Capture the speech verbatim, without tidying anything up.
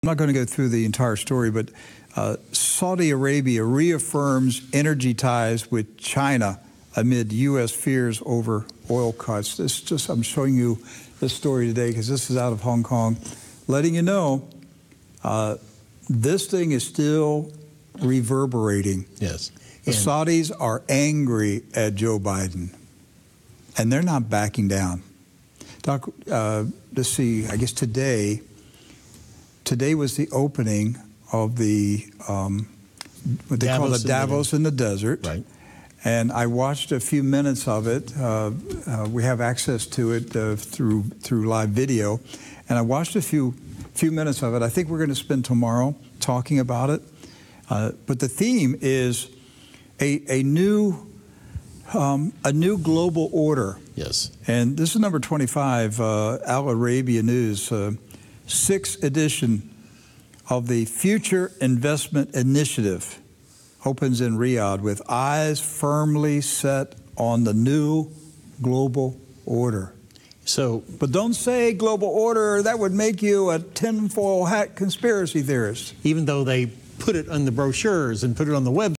I'm not going to go through the entire story, but uh, Saudi Arabia reaffirms energy ties with China amid U S fears over oil cuts. This just I'm showing you this story today because this is out of Hong Kong, letting you know uh, this thing is still reverberating. Yes. The Saudis are angry at Joe Biden, and they're not backing down. Doc, uh, let's see, I guess today, Today was the opening of the, um, what they Davos call the Davos in the, in the desert. Right. And I watched a few minutes of it. Uh, uh, we have access to it uh, through through live video. And I watched a few few minutes of it. I think we're going to spend tomorrow talking about it. Uh, but the theme is a, a new um, a new global order. Yes. And this is number twenty-five, uh, Al Arabiya News. Uh, Sixth edition of the Future Investment Initiative opens in Riyadh with eyes firmly set on the new global order. So, but don't say global order. That would make you a tinfoil hat conspiracy theorist. Even though they put it on the brochures and put it on the web.